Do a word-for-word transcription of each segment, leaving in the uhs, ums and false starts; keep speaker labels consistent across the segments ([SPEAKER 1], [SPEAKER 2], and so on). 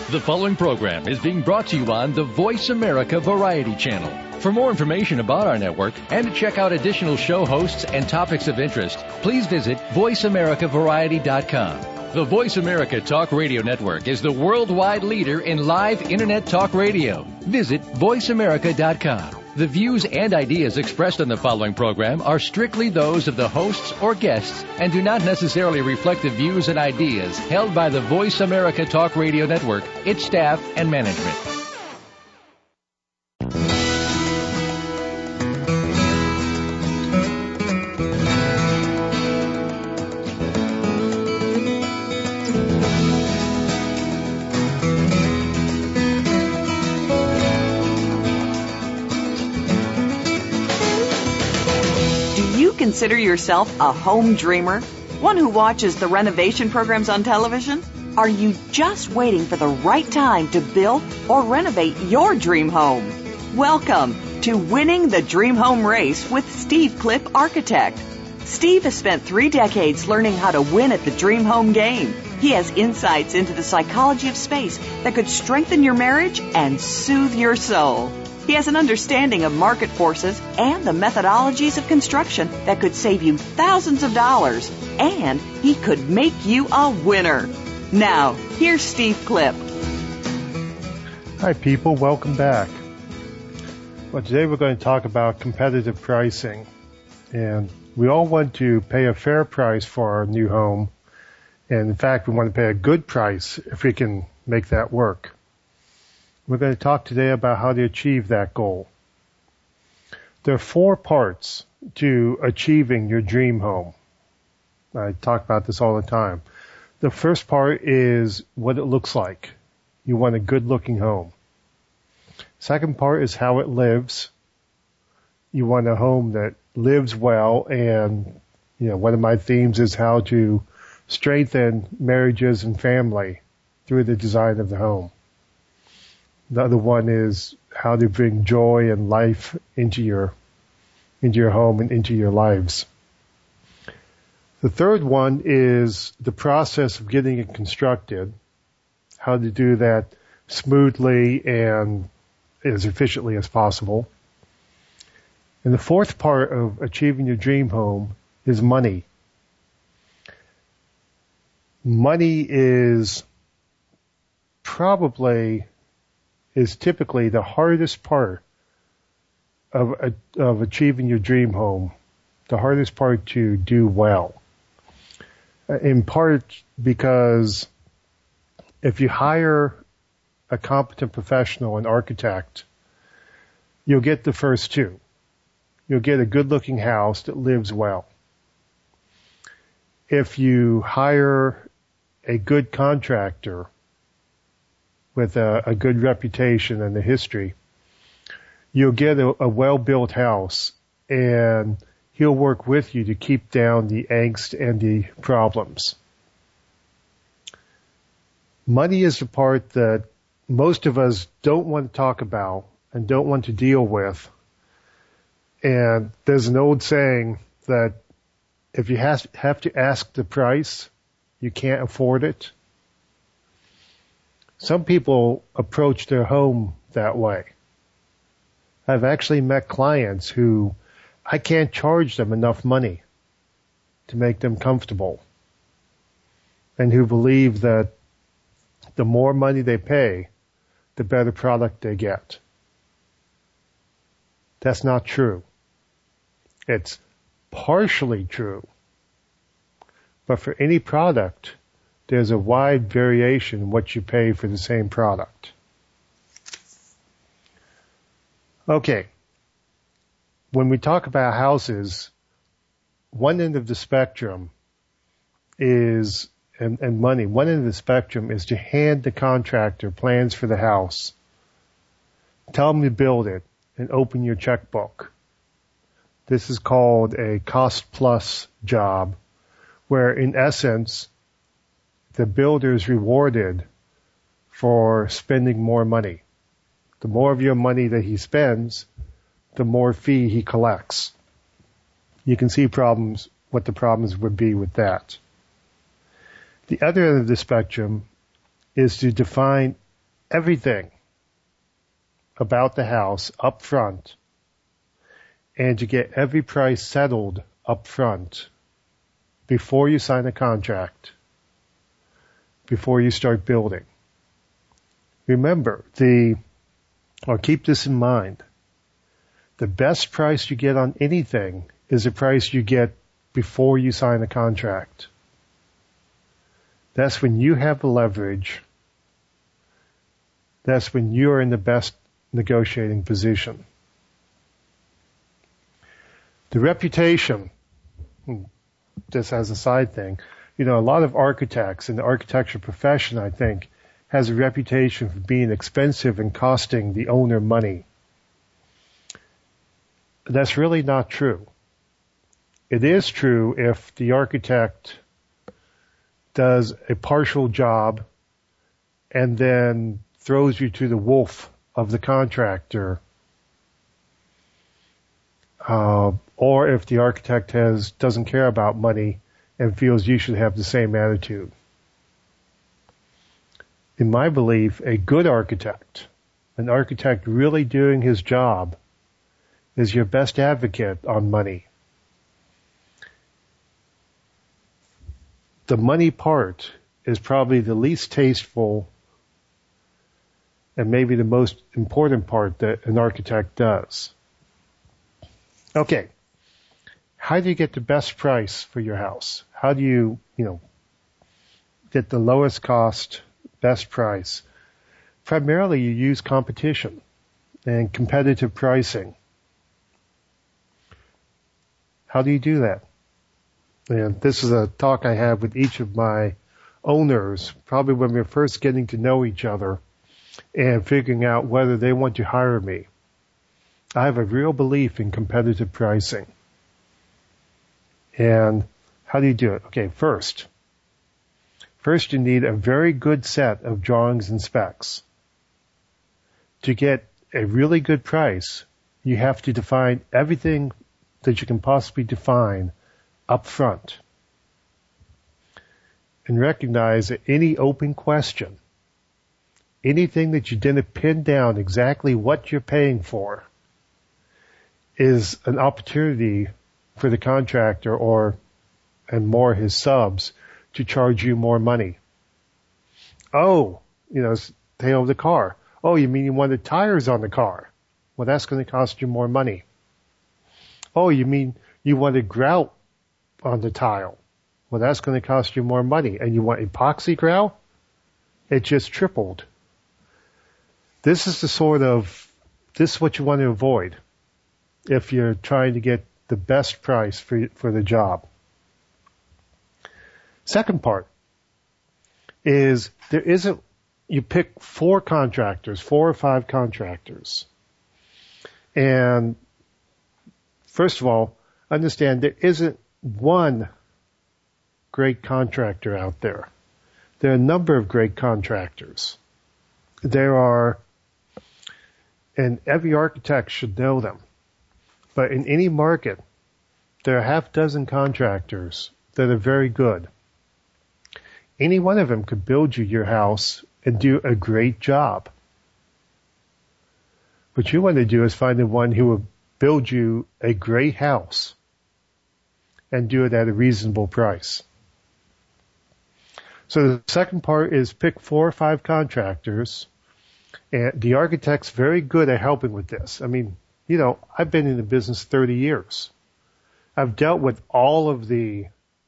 [SPEAKER 1] The following program is being brought to you on the Voice America Variety Channel. For more information about our network and to check out additional show hosts and topics of interest, please visit voice america variety dot com. The Voice America Talk Radio Network is the worldwide leader in live Internet talk radio. Visit voice america dot com. The views and ideas expressed on the following program are strictly those of the hosts or guests and do not necessarily reflect the views and ideas held by the Voice America Talk Radio Network, its staff, and management.
[SPEAKER 2] Consider yourself a home dreamer? One who watches the renovation programs on television? Are you just waiting for the right time to build or renovate your dream home? Welcome to Winning the Dream Home Race with Steve Clip Architect. Steve has spent three decades learning how to win at the dream home game. He has insights into the psychology of space that could strengthen your marriage and soothe your soul. He has an understanding of market forces and the methodologies of construction that could save you thousands of dollars, and he could make you a winner. Now, here's Steve Clip.
[SPEAKER 3] Hi, people. Welcome back. Well, today we're going to talk about competitive pricing. And we all want to pay a fair price for our new home. And in fact, we want to pay a good price if we can make that work. We're going to talk today about how to achieve that goal. There are four parts to achieving your dream home. I talk about this all the time. The first part is what it looks like. You want a good-looking home. Second part is how it lives. You want a home that lives well, and you know, one of my themes is how to strengthen marriages and family through the design of the home. The other one is how to bring joy and life into your into your home and into your lives. The third one is the process of getting it constructed, how to do that smoothly and as efficiently as possible. And the fourth part of achieving your dream home is money. Money is probably is typically the hardest part of of achieving your dream home, the hardest part to do well. In part because if you hire a competent professional, an architect, you'll get the first two. You'll get a good-looking house that lives well. If you hire a good contractor with a, a good reputation and a history, you'll get a, a well-built house, and he'll work with you to keep down the angst and the problems. Money is the part that most of us don't want to talk about and don't want to deal with. And there's an old saying that if you has, have to ask the price, you can't afford it. Some people approach their home that way. I've actually met clients who I can't charge them enough money to make them comfortable, and who believe that the more money they pay, the better product they get. That's not true. It's partially true. But for any product, there's a wide variation in what you pay for the same product. Okay. When we talk about houses, one end of the spectrum is, and, and money, one end of the spectrum is to hand the contractor plans for the house, tell them to build it, and open your checkbook. This is called a cost-plus job, where in essence, the builder is rewarded for spending more money. The more of your money that he spends, the more fee he collects. You can see problems, what the problems would be with that. The other end of the spectrum is to define everything about the house up front and to get every price settled up front before you sign a contract, before you start building. Remember, the, or keep this in mind, the best price you get on anything is the price you get before you sign a contract. That's when you have the leverage. That's when you're in the best negotiating position. The reputation, just as a side thing, you know, a lot of architects in the architecture profession, I think, has a reputation for being expensive and costing the owner money. That's really not true. It is true if the architect does a partial job and then throws you to the wolf of the contractor, uh, or if the architect has doesn't care about money and feels you should have the same attitude. In my belief, a good architect, an architect really doing his job, is your best advocate on money. The money part is probably the least tasteful and maybe the most important part that an architect does. Okay. How do you get the best price for your house? How do you, you know, get the lowest cost, best price? Primarily you use competition and competitive pricing. How do you do that? And this is a talk I have with each of my owners, probably when we we're first getting to know each other and figuring out whether they want to hire me. I have a real belief in competitive pricing. And how do you do it? Okay, first. First, you need a very good set of drawings and specs. To get a really good price, you have to define everything that you can possibly define up front. And recognize that any open question, anything that you didn't pin down exactly what you're paying for, is an opportunity for the contractor or, and more his subs, to charge you more money. Oh, you know, tail of the car. Oh, you mean you wanted tires on the car? Well, that's going to cost you more money. Oh, you mean you wanted grout on the tile? Well, that's going to cost you more money. And you want epoxy grout? It just tripled. This is the sort of, this is what you want to avoid if you're trying to get the best price for, for the job. Second part is there isn't, you pick four contractors, four or five contractors. And first of all, understand there isn't one great contractor out there. There are a number of great contractors. There are, and every architect should know them. But in any market, there are a half dozen contractors that are very good. Any one of them could build you your house and do a great job. What you want to do is find the one who will build you a great house and do it at a reasonable price. So the second part is pick four or five contractors, and the architect's very good at helping with this. I mean, you know, I've been in the business thirty years. I've dealt with all of the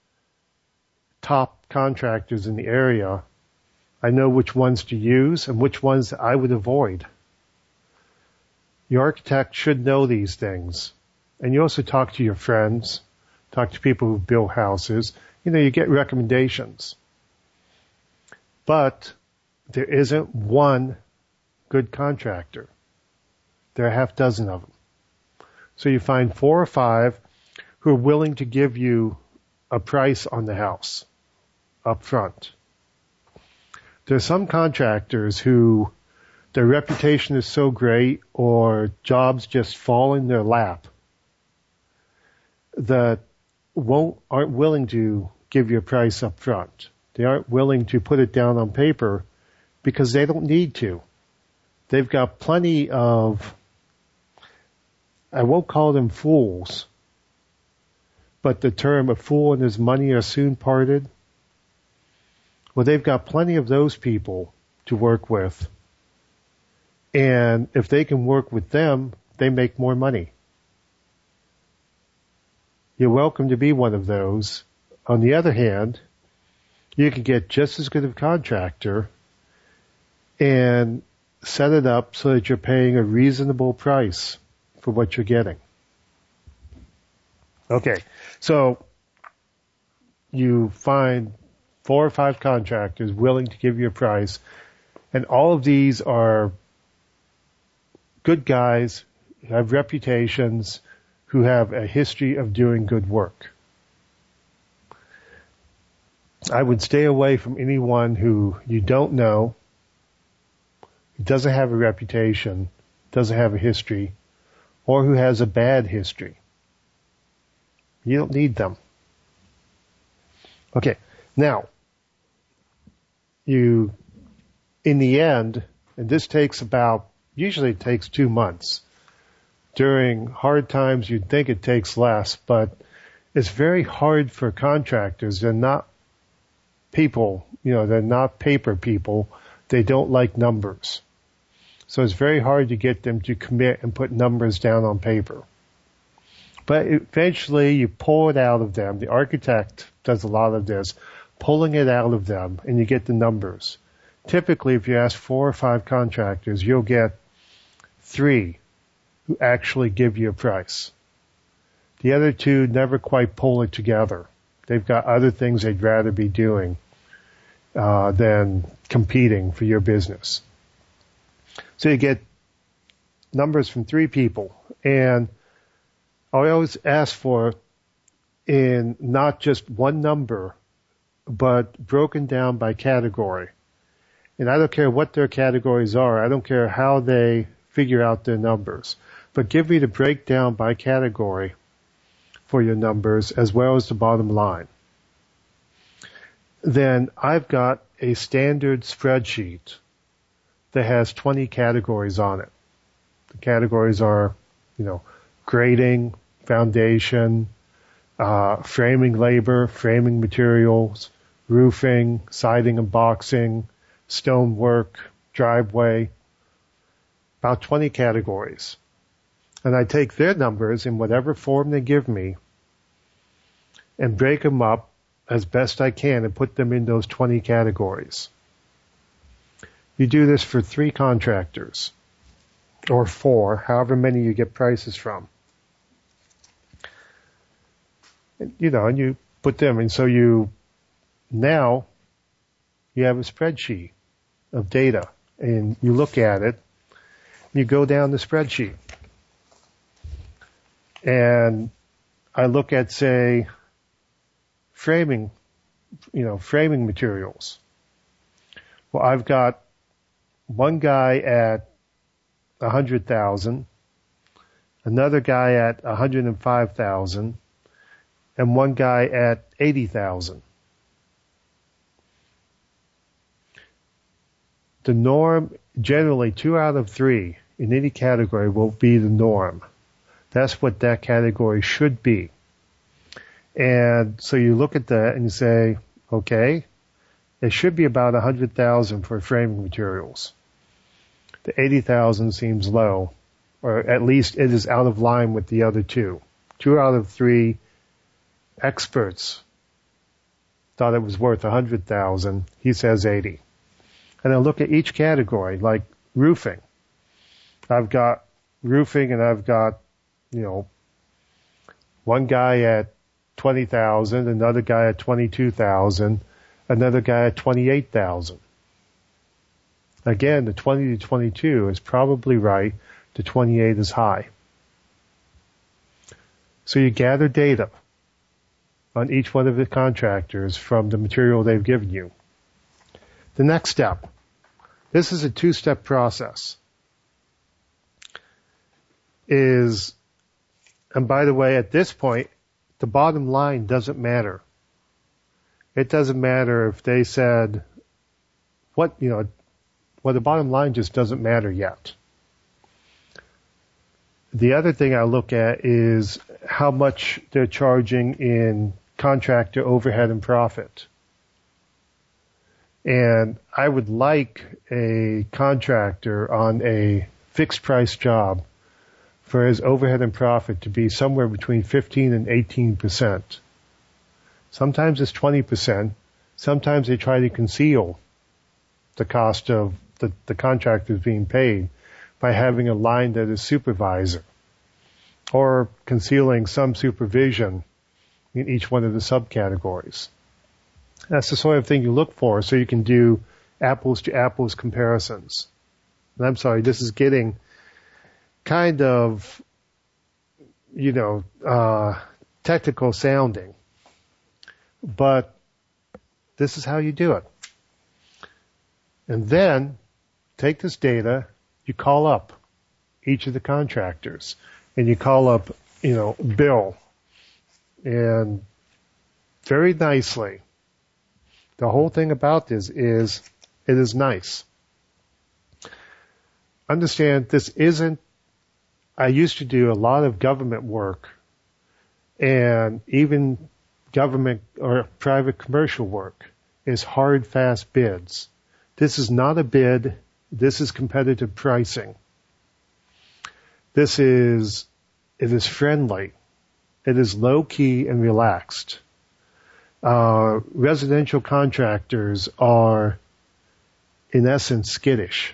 [SPEAKER 3] top contractors in the area. I know which ones to use and which ones I would avoid. The architect should know these things. And you also talk to your friends, talk to people who build houses. You know, you get recommendations. But there isn't one good contractor. There are a half dozen of them. So you find four or five who are willing to give you a price on the house up front. There are some contractors who their reputation is so great or jobs just fall in their lap that won't aren't willing to give you a price up front. They aren't willing to put it down on paper because they don't need to. they've got plenty of, I won't call them fools, but the term a fool and his money are soon parted. Well, they've got plenty of those people to work with. And if they can work with them, they make more money. You're welcome to be one of those. On the other hand, you can get just as good of a contractor and set it up so that you're paying a reasonable price for what you're getting. Okay, so you find four or five contractors willing to give you a price, and all of these are good guys who have reputations, who have a history of doing good work. I would stay away from anyone who you don't know, doesn't have a reputation, doesn't have a history, or who has a bad history. You don't need them. Okay, now, you, in the end, and this takes about, usually it takes two months. During hard times, you'd think it takes less, but it's very hard for contractors. They're not people, you know, they're not paper people. They don't like numbers. So it's very hard to get them to commit and put numbers down on paper. But eventually you pull it out of them. The architect does a lot of this, pulling it out of them, and you get the numbers. Typically, if you ask four or five contractors, you'll get three who actually give you a price. The other two never quite pull it together. They've got other things they'd rather be doing uh, than competing for your business. So you get numbers from three people, and I always ask for in not just one number, but broken down by category. And I don't care what their categories are. I don't care how they figure out their numbers. But give me the breakdown by category for your numbers as well as the bottom line. Then I've got a standard spreadsheet that has twenty categories on it. The categories are, you know, grading, foundation, uh, framing labor, framing materials, roofing, siding and boxing, stonework, driveway, about twenty categories. And I take their numbers in whatever form they give me and break them up as best I can and put them in those twenty categories. You do this for three contractors or four, however many you get prices from. And, you know, and you put them in. So you, now you have a spreadsheet of data and you look at it, you go down the spreadsheet. And I look at, say, framing, you know, framing materials. Well, I've got one guy at a hundred thousand, another guy at a hundred and five thousand, and one guy at eighty thousand. The norm, generally two out of three in any category will be the norm. That's what that category should be. And so you look at that and you say, okay, it should be about a hundred thousand for framing materials. The eighty thousand seems low, or at least it is out of line with the other two. Two out of three experts thought it was worth a hundred thousand. He says eighty. And I look at each category, like roofing. I've got roofing and I've got, you know, one guy at twenty thousand, another guy at twenty-two thousand, another guy at twenty-eight thousand. Again, the twenty to twenty-two is probably right. The twenty-eight is high. So you gather data on each one of the contractors from the material they've given you. The next step. This is a two-step process. Is, and by the way, at this point, the bottom line doesn't matter. It doesn't matter if they said, what, you know, Well, the bottom line just doesn't matter yet. The other thing I look at is how much they're charging in contractor overhead and profit. And I would like a contractor on a fixed price job for his overhead and profit to be somewhere between fifteen and eighteen percent. Sometimes it's twenty percent. Sometimes they try to conceal the cost of the, the contractors being paid by having a line that is supervisor or concealing some supervision in each one of the subcategories. That's the sort of thing you look for so you can do apples to apples comparisons. And I'm sorry, this is getting kind of, you know, uh, technical sounding. But this is how you do it. And then take this data, you call up each of the contractors, and you call up, you know, Bill, and very nicely. The whole thing about this is it is nice. Understand this isn't, I used to do a lot of government work and even government or private commercial work is hard, fast bids. This is not a bid. This is competitive pricing. This is, it is friendly. It is low key and relaxed. Uh, residential contractors are, in essence, skittish.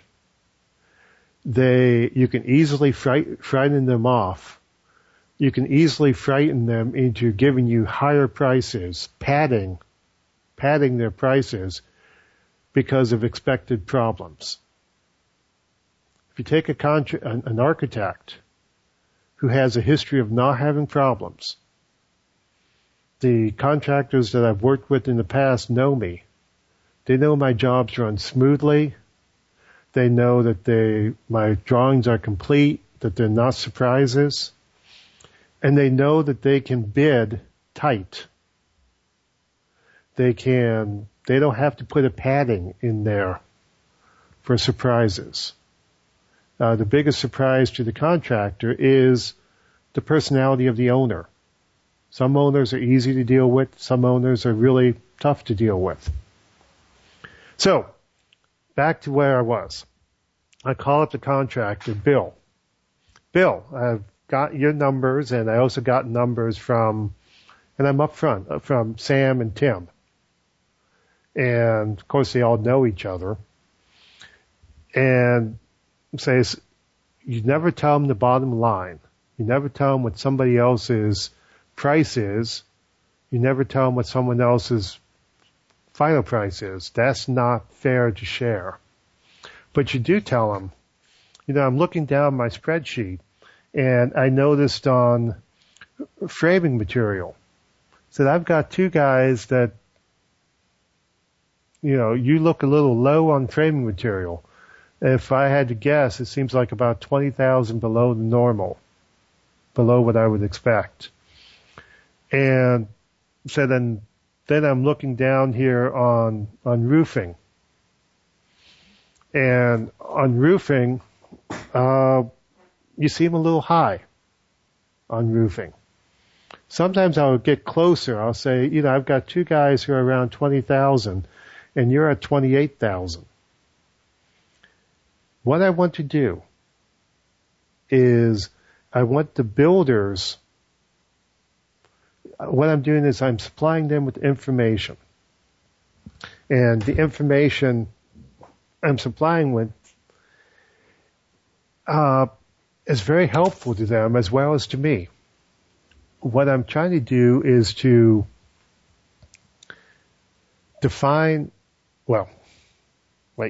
[SPEAKER 3] They, you can easily fright, frighten them off. You can easily frighten them into giving you higher prices, padding, padding their prices because of expected problems. If you take a contra- an, an architect who has a history of not having problems, the contractors that I've worked with in the past know me. They know my jobs run smoothly. They know that they, my drawings are complete, that they're not surprises. And they know that they can bid tight. They can, they don't have to put a padding in there for surprises. Uh, the biggest surprise to the contractor is the personality of the owner. Some owners are easy to deal with. Some owners are really tough to deal with. So, back to where I was. I call up the contractor, Bill. Bill, I've got your numbers, and I also got numbers from, and I'm up front, from Sam and Tim. And, of course, they all know each other. And says, you never tell them the bottom line. You never tell them what somebody else's price is. You never tell them what someone else's final price is. That's not fair to share. But you do tell them, you know, I'm looking down my spreadsheet, and I noticed on framing material that I've got two guys that, you know, you look a little low on framing material. If I had to guess, it seems like about twenty thousand below the normal, below what I would expect. And so then, then I'm looking down here on, on roofing. And on roofing, uh, you seem a little high on roofing. Sometimes I'll get closer. I'll say, you know, I've got two guys who are around twenty thousand and you're at twenty-eight thousand. What I want to do is I want the builders, what I'm doing is I'm supplying them with information. And the information I'm supplying with uh, is very helpful to them as well as to me. What I'm trying to do is to define, well, wait.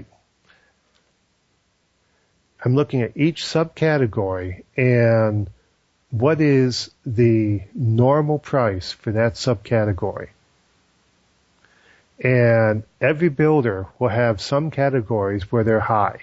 [SPEAKER 3] I'm looking at each subcategory and what is the normal price for that subcategory. And every builder will have some categories where they're high.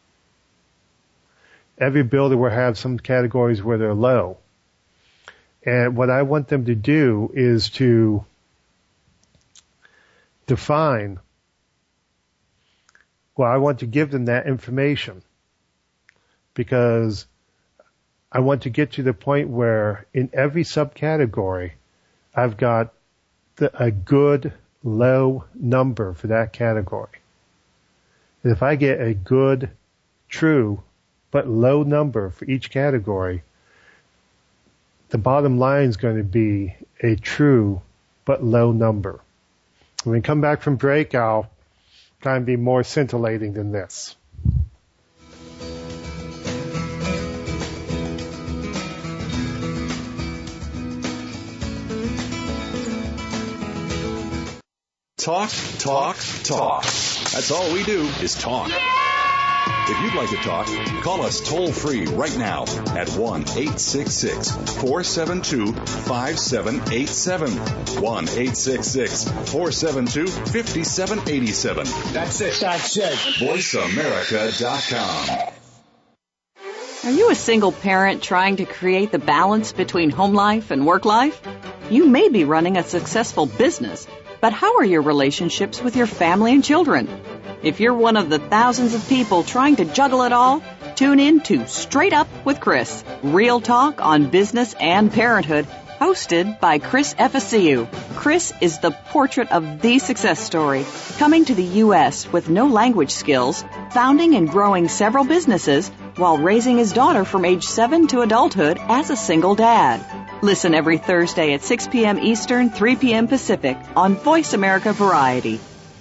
[SPEAKER 3] Every builder will have some categories where they're low. And what I want them to do is to define Well, I want to give them that information because I want to get to the point where in every subcategory, I've got the, a good low number for that category. And if I get a good, true, but low number for each category, the bottom line is going to be a true but low number. When we come back from break, I'll try and be more scintillating than this.
[SPEAKER 4] Talk, talk, talk. That's all we do is talk. If you'd like to talk, call us toll-free right now at one eight six six, four seven two, five seven eight seven. one eight six six, four seven two, five seven eight seven. That's it. That's it. voice america dot com.
[SPEAKER 2] Are you a single parent trying to create the balance between home life and work life? You may be running a successful business, but how are your relationships with your family and children? If you're one of the thousands of people trying to juggle it all, tune in to Straight Up with Chris, real talk on business and parenthood, hosted by Chris Efesiu. Chris is the portrait of the success story, coming to the U S with no language skills, founding and growing several businesses, while raising his daughter from age seven to adulthood as a single dad. Listen every Thursday at six p.m. Eastern, three p.m. Pacific on Voice America Variety.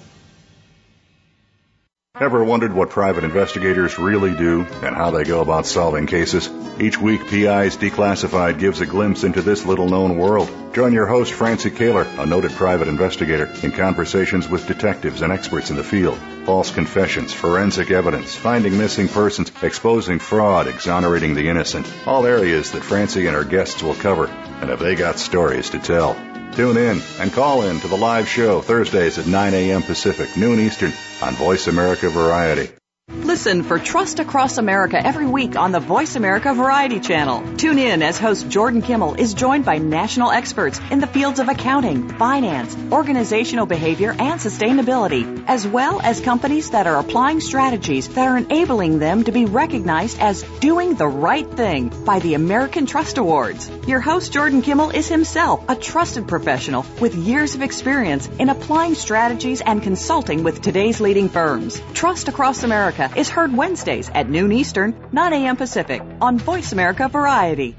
[SPEAKER 4] Ever wondered what private investigators really do and how they go about solving cases? Each week, P I's Declassified gives a glimpse into this little-known world. Join your host, Francie Kaler, a noted private investigator, in conversations with detectives and experts in the field. False confessions, forensic evidence, finding missing persons, exposing fraud, exonerating the innocent. All areas that Francie and her guests will cover. And have they got stories to tell? Tune in and call in to the live show Thursdays at nine a.m. Pacific, noon Eastern on Voice America Variety.
[SPEAKER 2] Listen for Trust Across America every week on the Voice America Variety Channel. Tune in as host Jordan Kimmel is joined by national experts in the fields of accounting, finance, organizational behavior, and sustainability, as well as companies that are applying strategies that are enabling them to be recognized as doing the right thing by the American Trust Awards. Your host Jordan Kimmel is himself a trusted professional with years of experience in applying strategies and consulting with today's leading firms. Trust Across America is heard Wednesdays at noon Eastern, nine a.m. Pacific on Voice America Variety.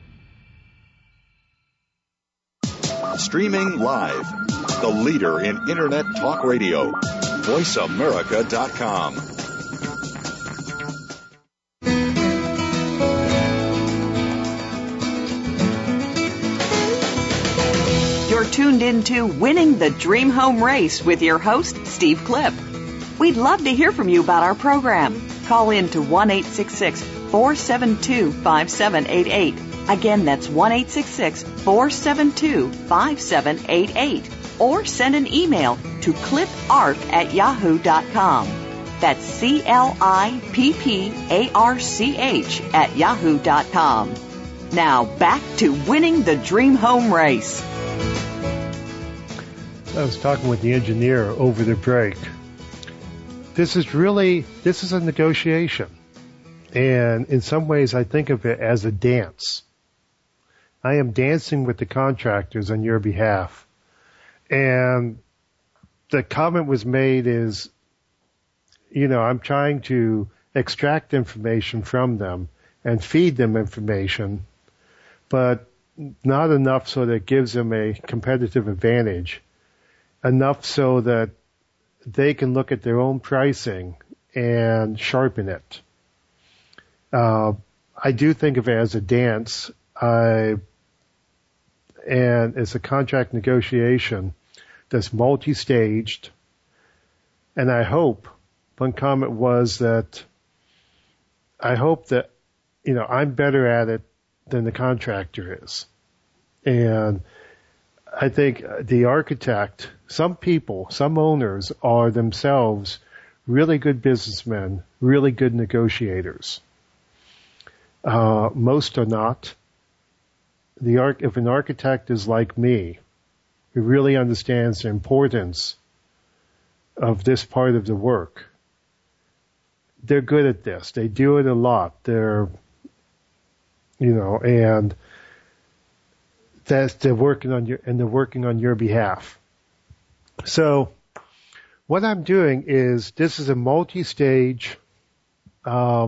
[SPEAKER 4] Streaming live, the leader in Internet talk radio, voice america dot com.
[SPEAKER 2] You're tuned into Winning the Dream Home Race with your host, Steve Clip. We'd love to hear from you about our program. Call in to one eight six six, four seven two, five seven eight eight. Again, that's one eight six six, four seven two, five seven eight eight. Or send an email to cliparch at yahoo dot com. That's C L I P P A R C H at yahoo dot com. Now, back to Winning the Dream Home Race.
[SPEAKER 3] I was talking with the engineer over the break. This is really, this is a negotiation. And in some ways, I think of it as a dance. I am dancing with the contractors on your behalf. And the comment was made is, you know, I'm trying to extract information from them and feed them information, but not enough so that it gives them a competitive advantage. Enough so that they can look at their own pricing and sharpen it. Uh, I do think of it as a dance, I, and it's a contract negotiation that's multi-staged. And I hope, one comment was that I hope that, you know, I'm better at it than the contractor is. And I think the architect, some people, some owners are themselves really good businessmen, really good negotiators. Uh, most are not. The arch- if an architect is like me, who really understands the importance of this part of the work, they're good at this. They do it a lot. They're, you know, and that's, they're working on your, and they're working on your behalf. So what I'm doing is, this is a multi-stage, uh,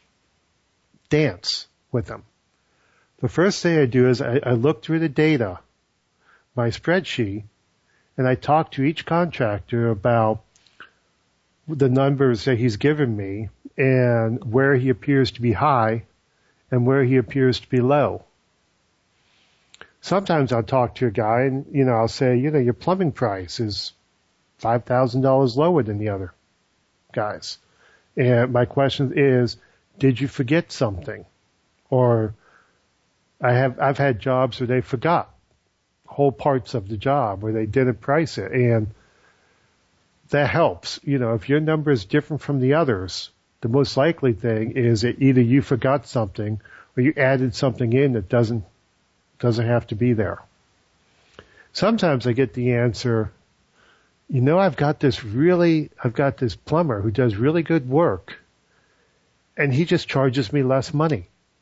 [SPEAKER 3] dance with them. The first thing I do is I, I look through the data, my spreadsheet, and I talk to each contractor about the numbers that he's given me and where he appears to be high and where he appears to be low. Sometimes I'll talk to a guy and, you know, I'll say, you know, your plumbing price is five thousand dollars lower than the other guys. And my question is, did you forget something? Or I have, I've had jobs where they forgot whole parts of the job where they didn't price it. And that helps. You know, if your number is different from the others, the most likely thing is that either you forgot something or you added something in that doesn't, doesn't have to be there. Sometimes I get the answer, you know, I've got this really, I've got this plumber who does really good work, and he just charges me less money.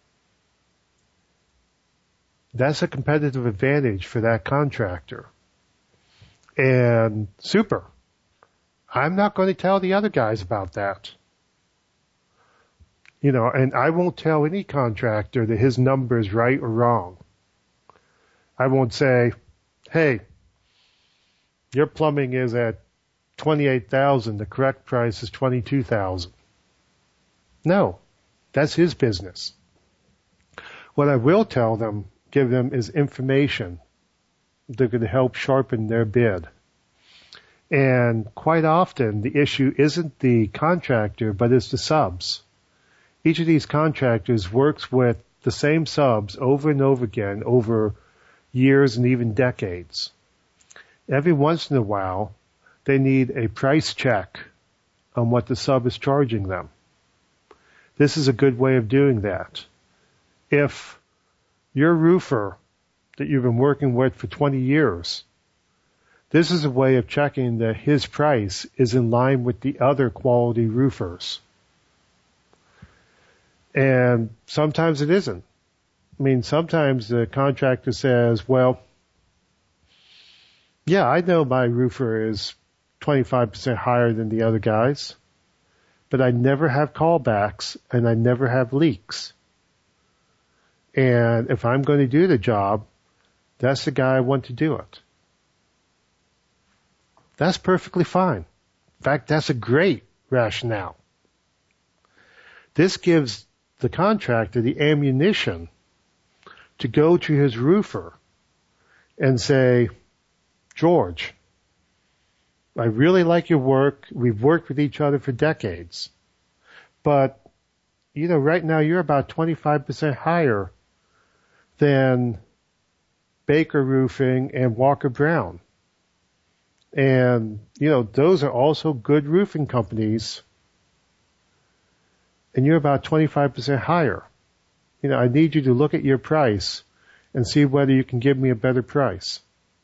[SPEAKER 3] That's a competitive advantage for that contractor. And super. I'm not going to tell the other guys about that. You know, and I won't tell any contractor that his number is right or wrong. I won't say, hey, your plumbing is at twenty-eight thousand dollars. The correct price is twenty-two thousand dollars. No, that's his business. What I will tell them, give them, is information that could help sharpen their bid. And quite often, the issue isn't the contractor, but it's the subs. Each of these contractors works with the same subs over and over again over years and even decades. Every once in a while, they need a price check on what the sub is charging them. This is a good way of doing that. If your roofer that you've been working with for twenty years, this is a way of checking that his price is in line with the other quality roofers. And sometimes it isn't. I mean, sometimes the contractor says, well, yeah, I know my roofer is twenty-five percent higher than the other guys, but I never have callbacks and I never have leaks. And if I'm going to do the job, that's the guy I want to do it. That's perfectly fine. In fact, that's a great rationale. This gives the contractor the ammunition to go to his roofer and say, George, I really like your work. We've worked with each other for decades. But, you know, right now you're about twenty-five percent higher than Baker Roofing and Walker Brown. And, you know, those are also good roofing companies. And you're about twenty-five percent higher. You know, I need you to look at your price and see whether you can give me a better price.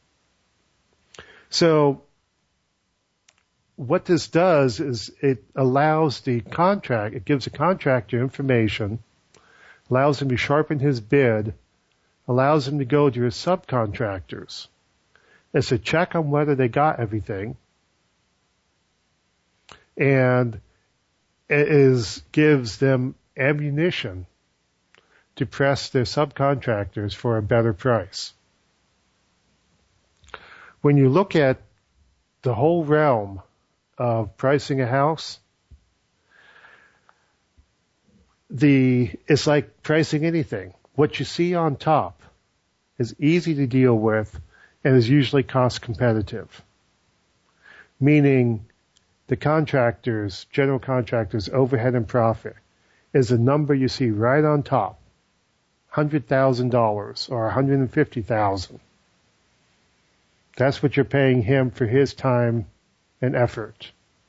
[SPEAKER 3] So what this does is it allows the contract, it gives the contractor information, allows him to sharpen his bid, allows him to go to his subcontractors. It's a check on whether they got everything, and it is, gives them ammunition to press their subcontractors for a better price. When you look at the whole realm of pricing a house, the it's like pricing anything. What you see on top is easy to deal with and is usually cost competitive. Meaning the contractors, general contractors' overhead and profit is a number you see right on top, one hundred thousand dollars or one hundred fifty thousand dollars. That's what you're paying him for his time and effort.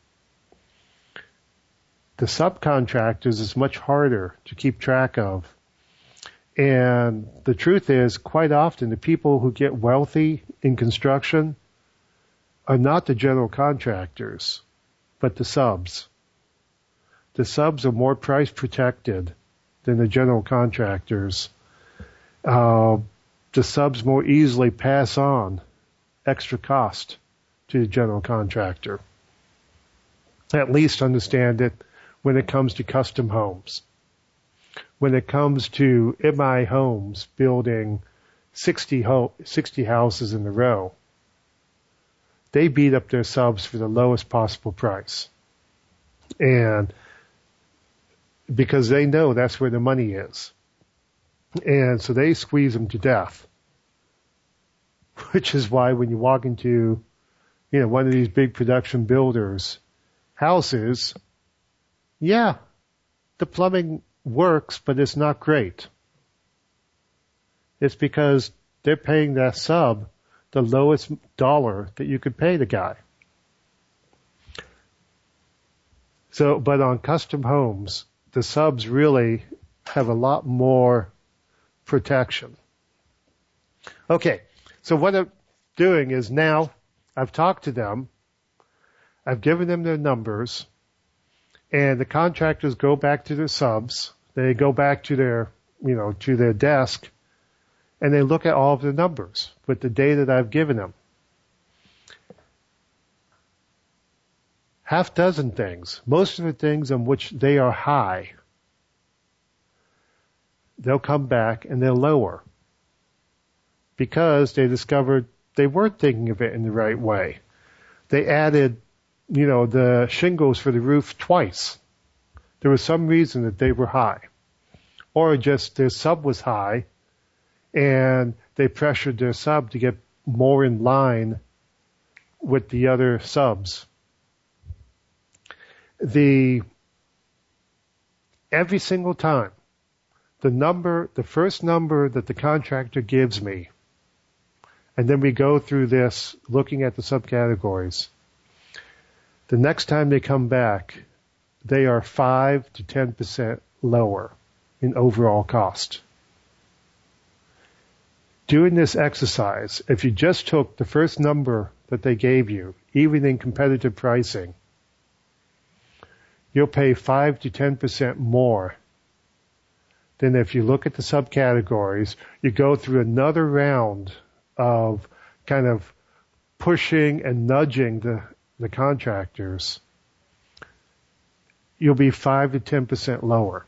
[SPEAKER 3] The subcontractors is much harder to keep track of. And the truth is, quite often, the people who get wealthy in construction are not the general contractors, but the subs. the subs are more price protected than the general contractors. Uh, the subs more easily pass on extra cost to the general contractor. At least understand it when it comes to custom homes. When it comes to M I Homes building sixty, ho- sixty houses in a row, they beat up their subs for the lowest possible price. And because they know that's where the money is. And so they squeeze them to death. Which is why when you walk into, you know, one of these big production builders' houses, yeah, the plumbing works, but it's not great. It's because they're paying that sub the lowest dollar that you could pay the guy. So, but on custom homes, the subs really have a lot more protection. Okay, so what I'm doing is now I've talked to them, I've given them their numbers, and the contractors go back to their subs, they go back to their, you know, to their desk, and they look at all of the numbers with the data that I've given them. Half dozen things, most of the things on which they are high, they'll come back and they'll lower because they discovered they weren't thinking of it in the right way. They added, you know, the shingles for the roof twice. There was some reason that they were high. Or just their sub was high and they pressured their sub to get more in line with the other subs. The, every single time, the number, the first number that the contractor gives me, and then we go through this looking at the subcategories, the next time they come back, they are five to ten percent lower in overall cost. Doing this exercise, if you just took the first number that they gave you, even in competitive pricing, you'll pay five to ten percent more than if you look at the subcategories, you go through another round of kind of pushing and nudging the, the contractors, you'll be five to ten percent lower.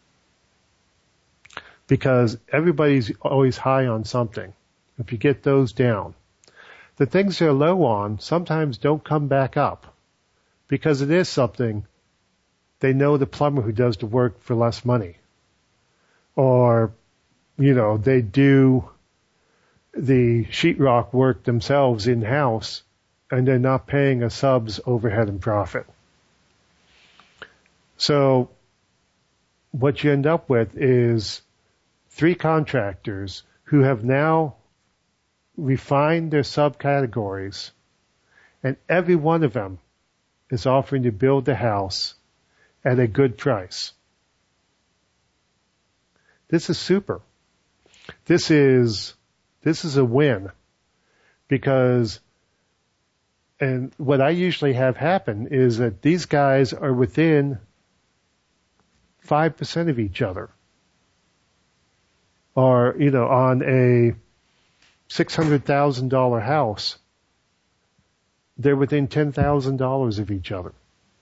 [SPEAKER 3] Because everybody's always high on something. If you get those down. The things they're low on sometimes don't come back up. Because it is something they know the plumber who does the work for less money. Or, you know, they do the sheetrock work themselves in-house and they're not paying a sub's overhead and profit. So what you end up with is three contractors who have now refined their subcategories, and every one of them is offering to build the house at a good price. This is super. This is, this is a win because, and what I usually have happen is that these guys are within five percent of each other. Or, you know, on a six hundred thousand dollars house, they're within ten thousand dollars of each other.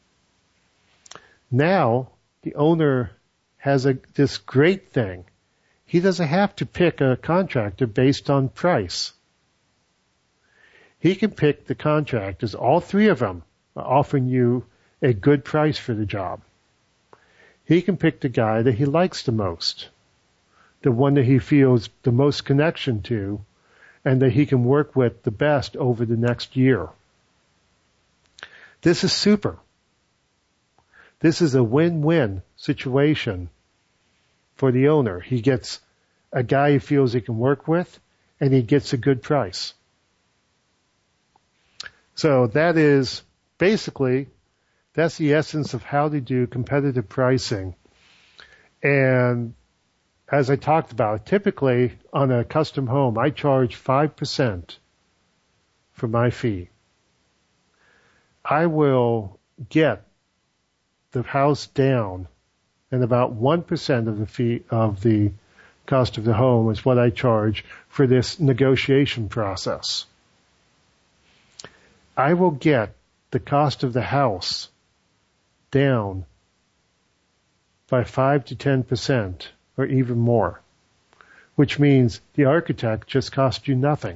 [SPEAKER 3] Now, the owner has a, this great thing. He doesn't have to pick a contractor based on price. He can pick the contractors, all three of them are offering you a good price for the job. He can pick the guy that he likes the most, the one that he feels the most connection to, and that he can work with the best over the next year. This is super. This is a win-win situation for the owner. He gets a guy he feels he can work with, and he gets a good price. So that is basically, that's the essence of how to do competitive pricing. And as I talked about, typically on a custom home, I charge five percent for my fee. I will get the house down, and about one percent of the fee of the cost of the home is what I charge for this negotiation process. I will get the cost of the house down by five to ten percent or even more, which means the architect just cost you nothing.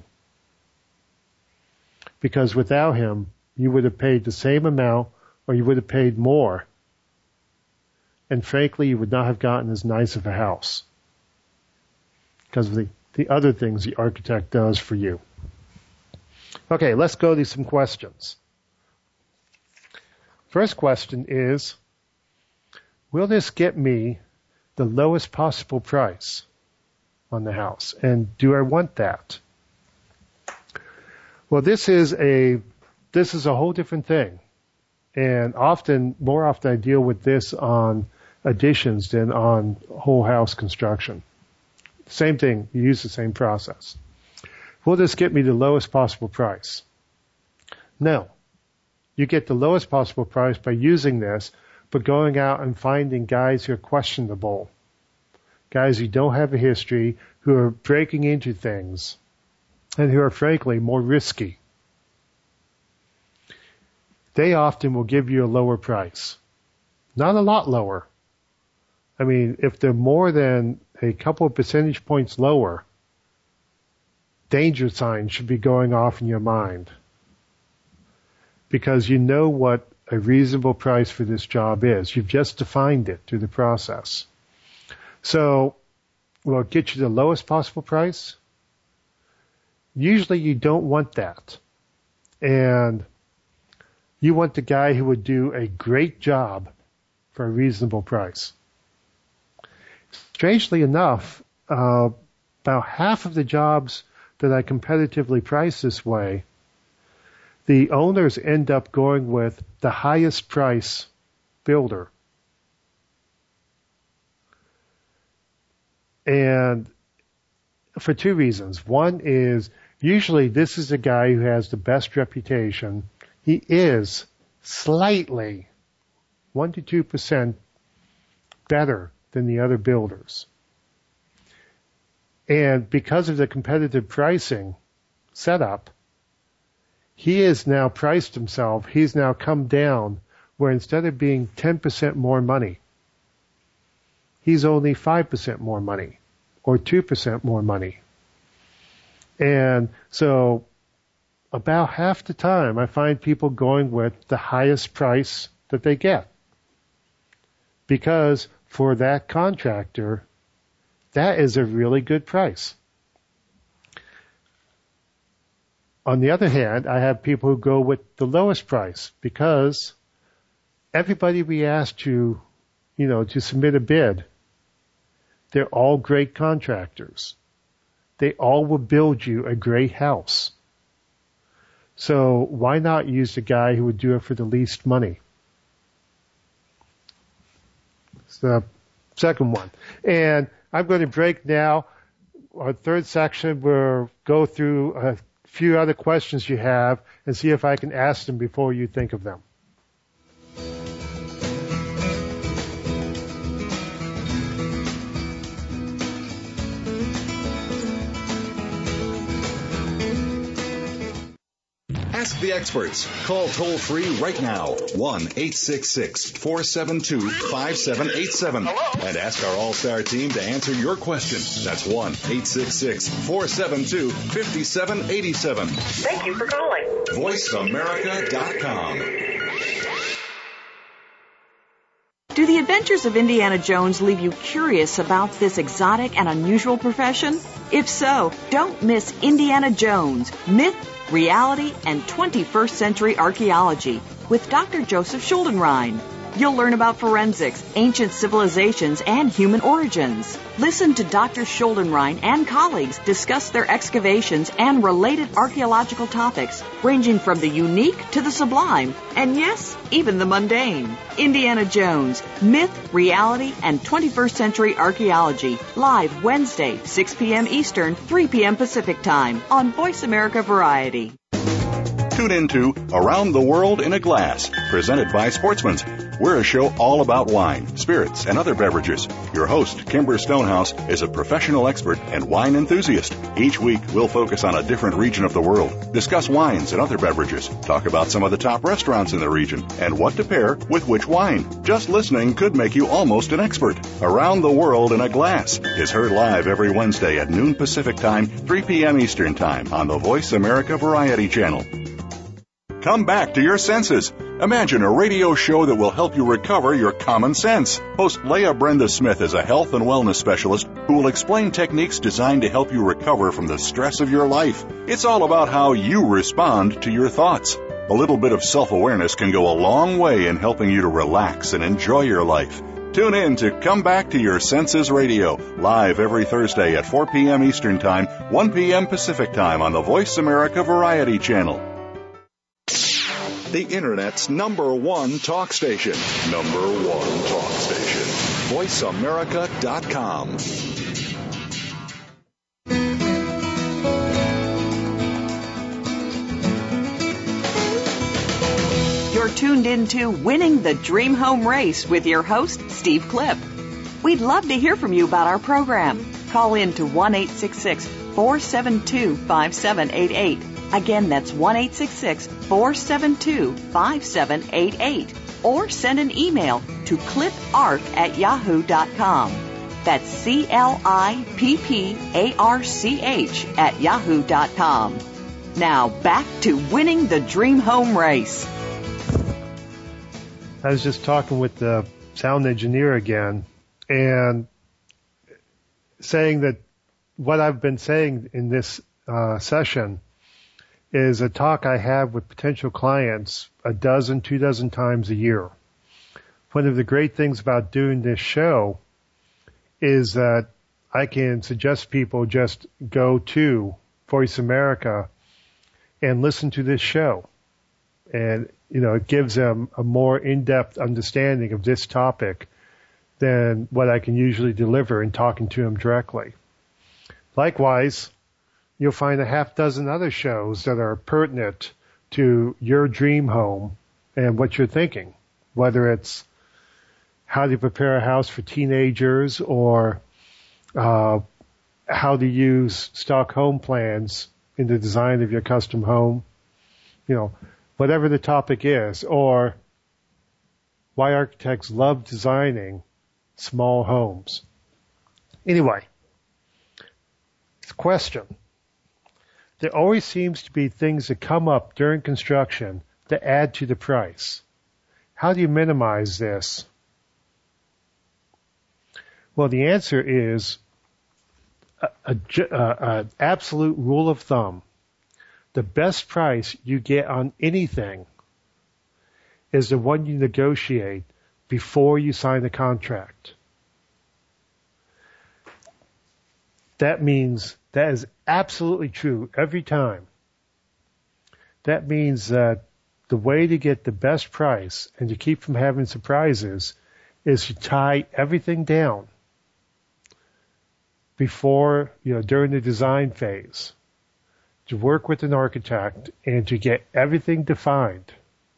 [SPEAKER 3] Because without him, you would have paid the same amount or you would have paid more. And frankly, you would not have gotten as nice of a house because of the, the other things the architect does for you. Okay, let's go to some questions. First question is, will this get me the lowest possible price on the house? And do I want that? Well, this is a this is a whole different thing. And often, more often I deal with this on additions than on whole house construction. Same thing, you use the same process. Will this get me the lowest possible price? No. You get the lowest possible price by using this, but going out and finding guys who are questionable, guys who don't have a history, who are breaking into things, and who are frankly more risky. They often will give you a lower price. Not a lot lower. I mean, if they're more than a couple of percentage points lower, danger signs should be going off in your mind. Because you know what a reasonable price for this job is. You've just defined it through the process. So, will it get you the lowest possible price? Usually you don't want that. And you want the guy who would do a great job for a reasonable price. Strangely enough, uh, about half of the jobs that I competitively price this way, the owners end up going with the highest price builder. And for two reasons. One is usually this is the guy who has the best reputation. He is slightly one to two percent better than the other builders. And because of the competitive pricing setup, he has now priced himself, he's now come down where instead of being ten percent more money, he's only five percent more money or two percent more money. And so about half the time I find people going with the highest price that they get. Because for that contractor, that is a really good price. On the other hand, I have people who go with the lowest price because everybody we ask to, you know, to submit a bid, they're all great contractors. They all will build you a great house. So why not use the guy who would do it for the least money? It's the second one. And I'm going to break now. Our third section, we'll go through a few other questions you have and see if I can ask them before you think of them.
[SPEAKER 4] Ask the experts. Call toll free right now. one eight six six, four seven two, five seven eight seven. And ask our All-Star team to answer your question. That's one eight six six, four seven two, five seven eight seven.
[SPEAKER 2] Thank you for calling.
[SPEAKER 4] voice america dot com.
[SPEAKER 2] Do the adventures of Indiana Jones leave you curious about this exotic and unusual profession? If so, don't miss Indiana Jones, Myth, Reality, and twenty-first Century Archaeology with Doctor Joseph Schuldenrein. You'll learn about forensics, ancient civilizations, and human origins. Listen to Doctor Schuldenrein and colleagues discuss their excavations and related archaeological topics, ranging from the unique to the sublime, and yes, even the mundane. Indiana Jones, Myth, Reality, and twenty-first Century Archaeology, live Wednesday, six p.m. Eastern, three p.m. Pacific Time on Voice America Variety.
[SPEAKER 4] Tune into Around the World in a Glass, presented by Sportsman's. We're a show all about wine, spirits, and other beverages. Your host, Kimber Stonehouse, is a professional expert and wine enthusiast. Each week, we'll focus on a different region of the world, discuss wines and other beverages, talk about some of the top restaurants in the region, and what to pair with which wine. Just listening could make you almost an expert. Around the World in a Glass is heard live every Wednesday at noon Pacific Time, three p.m. Eastern Time on the Voice America Variety Channel. Come back to your senses. Imagine a radio show that will help you recover your common sense. Host Leah Brenda Smith is a health and wellness specialist who will explain techniques designed to help you recover from the stress of your life. It's all about how you respond to your thoughts. A little bit of self-awareness can go a long way in helping you to relax and enjoy your life. Tune in to Come Back to Your Senses Radio, live every Thursday at four p.m. Eastern Time, one p.m. Pacific Time on the Voice America Variety Channel. The Internet's number one talk station. Number one talk station. voice america dot com.
[SPEAKER 2] You're tuned into Winning the Dream Home Race with your host, Steve Clip. We'd love to hear from you about our program. Call in to one eight six six, four seven two, five seven eight eight. Again, that's one eight six six, four seven two, five seven eight eight. Or send an email to cliparc at yahoo dot com. That's C L I P P A R C H at yahoo dot com. Now, back to Winning the Dream Home Race.
[SPEAKER 3] I was just talking with the sound engineer again and saying that what I've been saying in this uh, session is a talk I have with potential clients a dozen, two dozen times a year. One of the great things about doing this show is that I can suggest people just go to Voice America and listen to this show. And, you know, it gives them a more in-depth understanding of this topic than what I can usually deliver in talking to them directly. Likewise, you'll find a half dozen other shows that are pertinent to your dream home and what you're thinking, whether it's how to prepare a house for teenagers or uh, how to use stock home plans in the design of your custom home, you know, whatever the topic is, or why architects love designing small homes. Anyway, the question. There always seems to be things that come up during construction that add to the price. How do you minimize this? Well, the answer is an absolute rule of thumb. The best price you get on anything is the one you negotiate before you sign the contract. That means that is absolutely true every time. That means that the way to get the best price and to keep from having surprises is to tie everything down before, you know, during the design phase, to work with an architect and to get everything defined.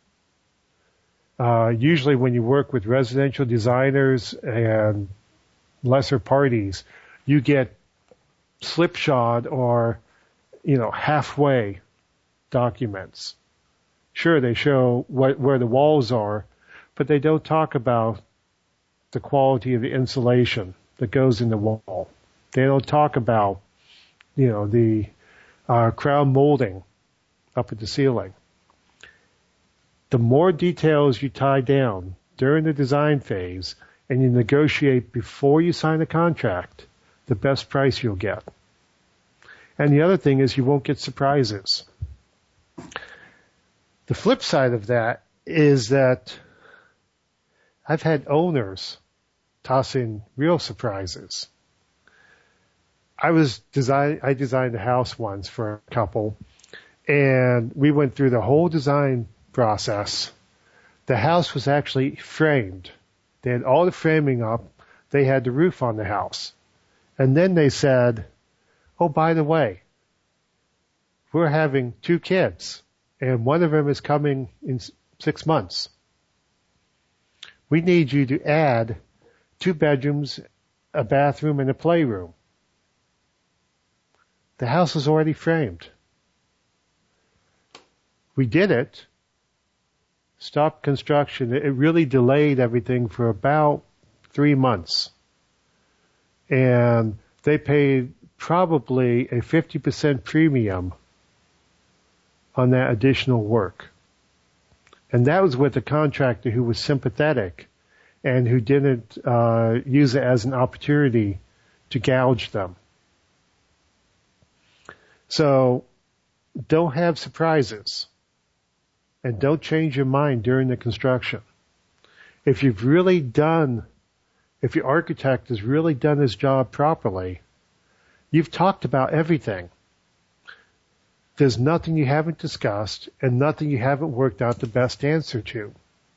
[SPEAKER 3] Uh, usually when you work with residential designers and lesser parties, you get slipshod or, you know, halfway documents. Sure, they show what, where the walls are, but they don't talk about the quality of the insulation that goes in the wall. They don't talk about, you know, the uh, crown molding up at the ceiling. The more details you tie down during the design phase and you negotiate before you sign the contract, the best price you'll get. And the other thing is you won't get surprises. The flip side of that is that I've had owners toss in real surprises. I was design, I designed a house once for a couple, and we went through the whole design process. The house was actually framed. They had all the framing up. They had the roof on the house. And then they said, oh, by the way, we're having two kids, and one of them is coming in six months. we need you to add two bedrooms, a bathroom, and a playroom. The house is already framed. We did it, stopped construction. It really delayed everything for about three months. And they paid probably a fifty percent premium on that additional work. And that was with a contractor who was sympathetic and who didn't uh, use it as an opportunity to gouge them. So don't have surprises. And don't change your mind during the construction. If you've really done, if your architect has really done his job properly, you've talked about everything. There's nothing you haven't discussed and nothing you haven't worked out the best answer to.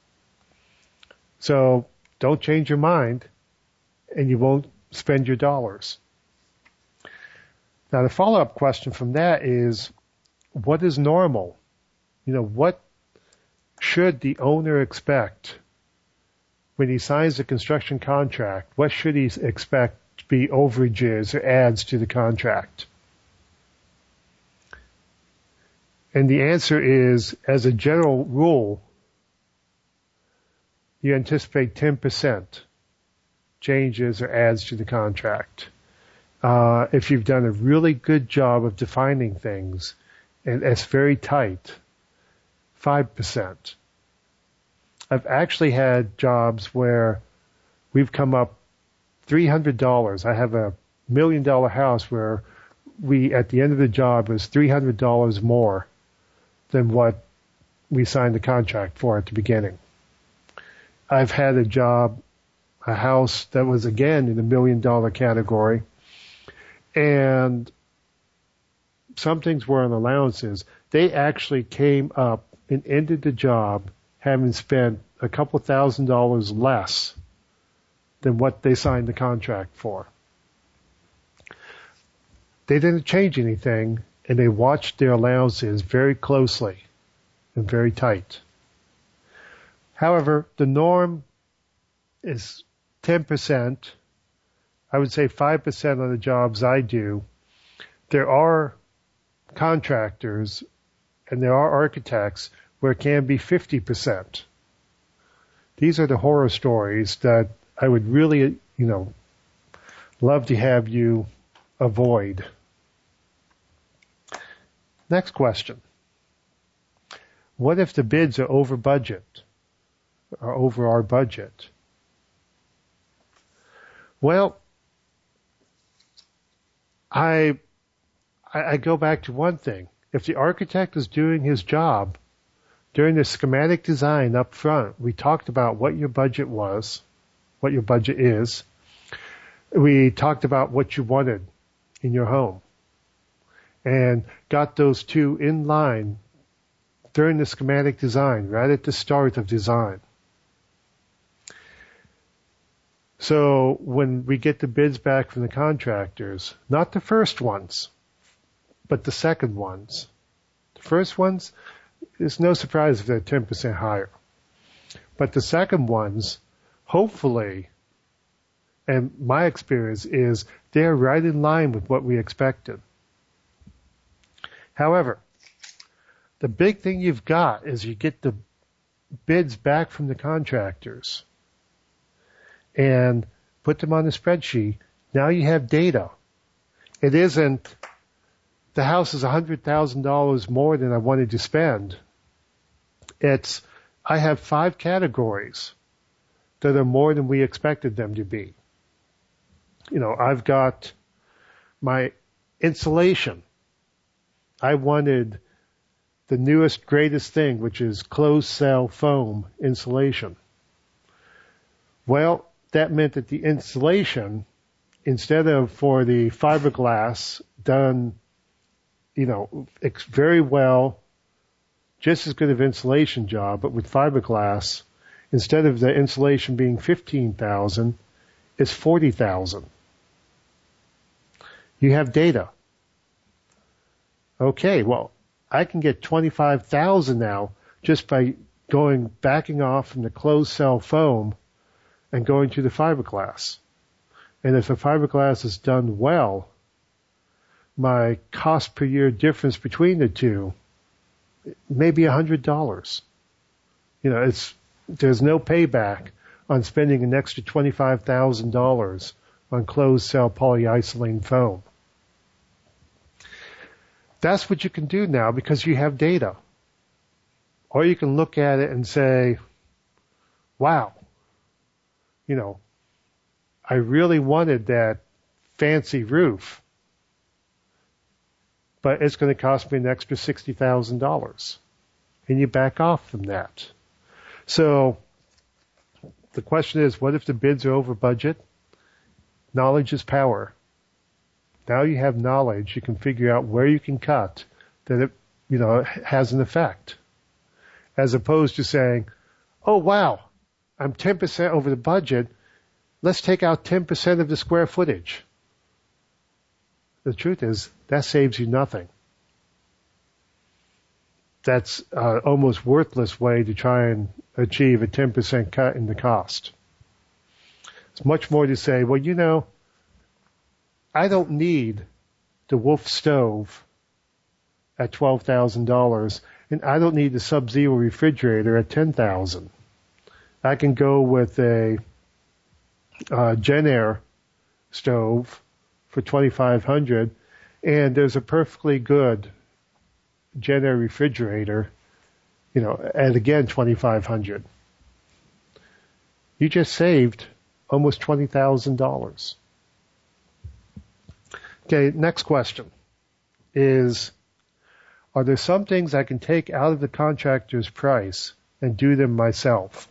[SPEAKER 3] So don't change your mind and you won't spend your dollars. Now the follow-up question from that is, what is normal? You know, what should the owner expect when he signs a construction contract? What should he expect to be overages or adds to the contract? And the answer is, as a general rule, you anticipate ten percent changes or adds to the contract. Uh, if you've done a really good job of defining things, and it's very tight, five percent. I've actually had jobs where we've come up three hundred dollars. I have a million dollar house where we, at the end of the job, was three hundred dollars more than what we signed the contract for at the beginning. I've had a job, a house that was again in the million dollar category, and some things were on allowances. They actually came up and ended the job having spent a couple thousand dollars less than what they signed the contract for. They didn't change anything, and they watched their allowances very closely and very tight. However, the norm is ten percent. I would say five percent on the jobs I do. There are contractors and there are architects where it can be fifty percent. These are the horror stories that I would really, you know, love to have you avoid. Next question. What if the bids are over budget or over our budget? Well, I, I go back to one thing. If the architect is doing his job, during the schematic design up front, we talked about what your budget was, what your budget is. We talked about what you wanted in your home and got those two in line during the schematic design, right at the start of design. So when we get the bids back from the contractors, not the first ones, but the second ones. The first ones, it's no surprise if they're ten percent higher. But the second ones, hopefully, and my experience is they're right in line with what we expected. However, the big thing you've got is you get the bids back from the contractors and put them on the spreadsheet. Now you have data. It isn't the house is one hundred thousand dollars more than I wanted to spend. It's I have five categories that are more than we expected them to be. You know, I've got my insulation. I wanted the newest, greatest thing, which is closed cell foam insulation. Well, that meant that the insulation, instead of for the fiberglass done, you know, very well, just as good of insulation job, but with fiberglass, instead of the insulation being fifteen thousand, it's forty thousand. You have data. Okay, well, I can get twenty-five thousand now just by going, backing off from the closed cell foam and going to the fiberglass. And if the fiberglass is done well, my cost per year difference between the two may be one hundred dollars. You know, it's, there's no payback on spending an extra twenty-five thousand dollars on closed cell polyethylene foam. That's what you can do now because you have data. Or you can look at it and say, wow, you know, I really wanted that fancy roof, but it's going to cost me an extra sixty thousand dollars. And you back off from that. So the question is, what if the bids are over budget? Knowledge is power. Now you have knowledge, you can figure out where you can cut that it, you know, has an effect. As opposed to saying, oh wow, I'm ten percent over the budget, let's take out ten percent of the square footage. The truth is, that saves you nothing. That's an almost worthless way to try and achieve a ten percent cut in the cost. It's much more to say, well, you know, I don't need the Wolf stove at twelve thousand dollars, and I don't need the Sub-Zero refrigerator at ten thousand dollars. I can go with a uh, Genair stove for twenty-five hundred dollars, and there's a perfectly good Genair refrigerator, you know, at again twenty-five hundred dollars. You just saved almost twenty thousand dollars. Okay, next question is, are there some things I can take out of the contractor's price and do them myself?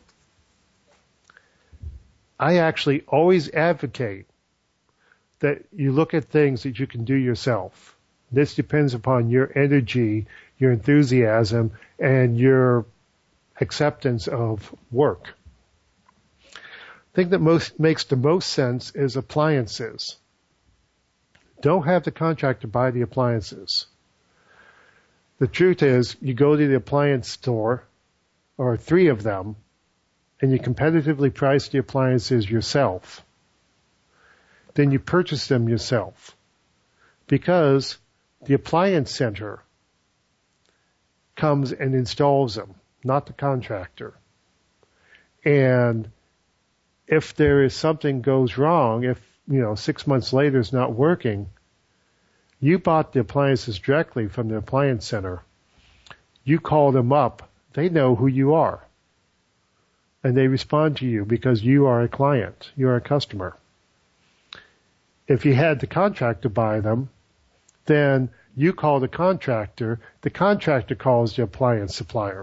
[SPEAKER 3] I actually always advocate that you look at things that you can do yourself. This depends upon your energy, your enthusiasm, and your acceptance of work. The thing that most makes the most sense is appliances. Don't have the contractor buy the appliances. The truth is, you go to the appliance store, or three of them, and you competitively price the appliances yourself. Then you purchase them yourself. Because the appliance center comes and installs them, not the contractor. And if there is something goes wrong, if, you know, six months later it's not working, you bought the appliances directly from the appliance center. You call them up. They know who you are. And they respond to you because you are a client. You are a customer. If you had the contractor buy them, then you call the contractor. The contractor calls the appliance supplier.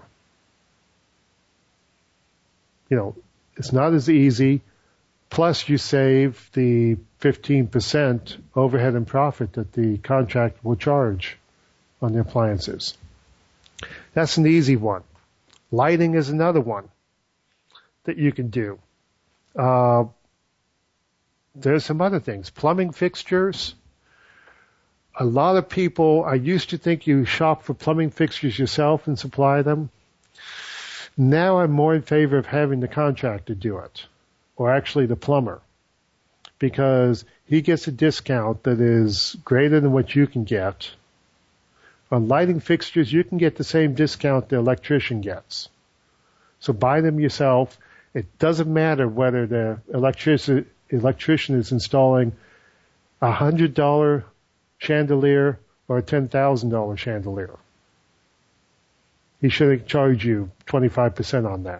[SPEAKER 3] You know, it's not as easy. Plus, you save the fifteen percent overhead and profit that the contractor will charge on the appliances. That's an easy one. Lighting is another one that you can do. Uh, there's some other things. Plumbing fixtures. A lot of people, I used to think you shop for plumbing fixtures yourself and supply them. Now I'm more in favor of having the contractor do it, or actually the plumber, because he gets a discount that is greater than what you can get. On lighting fixtures, you can get the same discount the electrician gets. So buy them yourself. It doesn't matter whether the electric- electrician is installing a one hundred dollars chandelier or a ten thousand dollars chandelier. He should charge you twenty-five percent on that.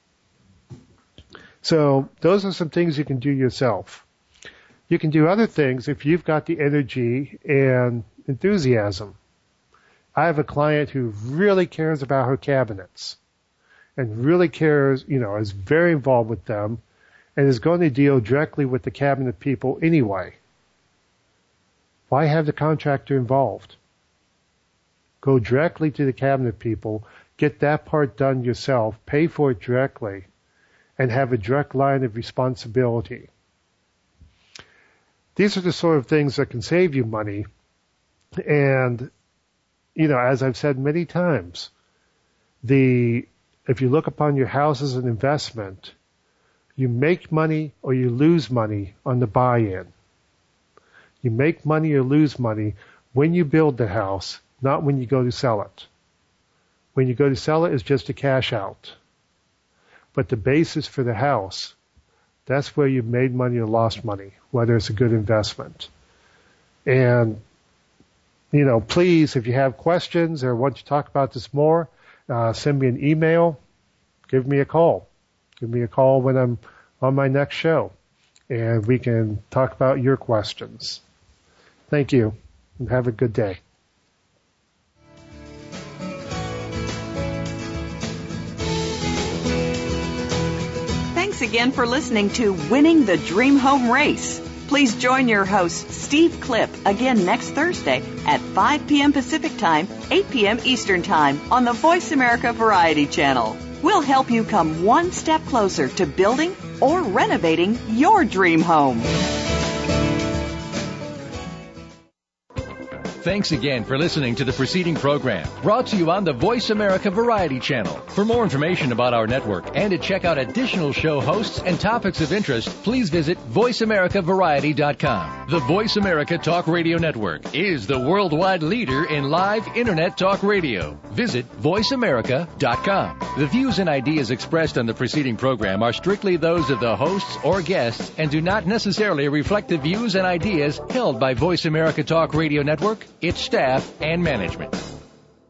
[SPEAKER 3] So those are some things you can do yourself. You can do other things if you've got the energy and enthusiasm. I have a client who really cares about her cabinets and really cares, you know, is very involved with them and is going to deal directly with the cabinet people anyway. Why have the contractor involved? Go directly to the cabinet people, get that part done yourself, pay for it directly, and have a direct line of responsibility. These are the sort of things that can save you money. And, you know, as I've said many times, the if you look upon your house as an investment, You make money or you lose money on the buy-in. You make money or lose money when you build the house, not when you go to sell it. When you go to sell it, it's just a cash out. But the basis for the house, that's where you've made money or lost money, whether it's a good investment. And, you know, please, if you have questions or want to talk about this more, uh, send me an email, give me a call. Give me a call when I'm on my next show, and we can talk about your questions. Thank you, and have a good day.
[SPEAKER 2] Thanks again for listening to Winning the Dream Home Race. Please join your host, Steve Clip, again next Thursday at five p.m. Pacific Time, eight p.m. Eastern Time on the Voice America Variety Channel. We'll help you come one step closer to building or renovating your dream home.
[SPEAKER 1] Thanks again for listening to the preceding program, brought to you on the Voice America Variety Channel. For more information about our network and to check out additional show hosts and topics of interest, please visit voice america variety dot com. The Voice America Talk Radio Network is the worldwide leader in live Internet talk radio. Visit voice america dot com. The views and ideas expressed on the preceding program are strictly those of the hosts or guests and do not necessarily reflect the views and ideas held by Voice America Talk Radio Network, its staff, and management.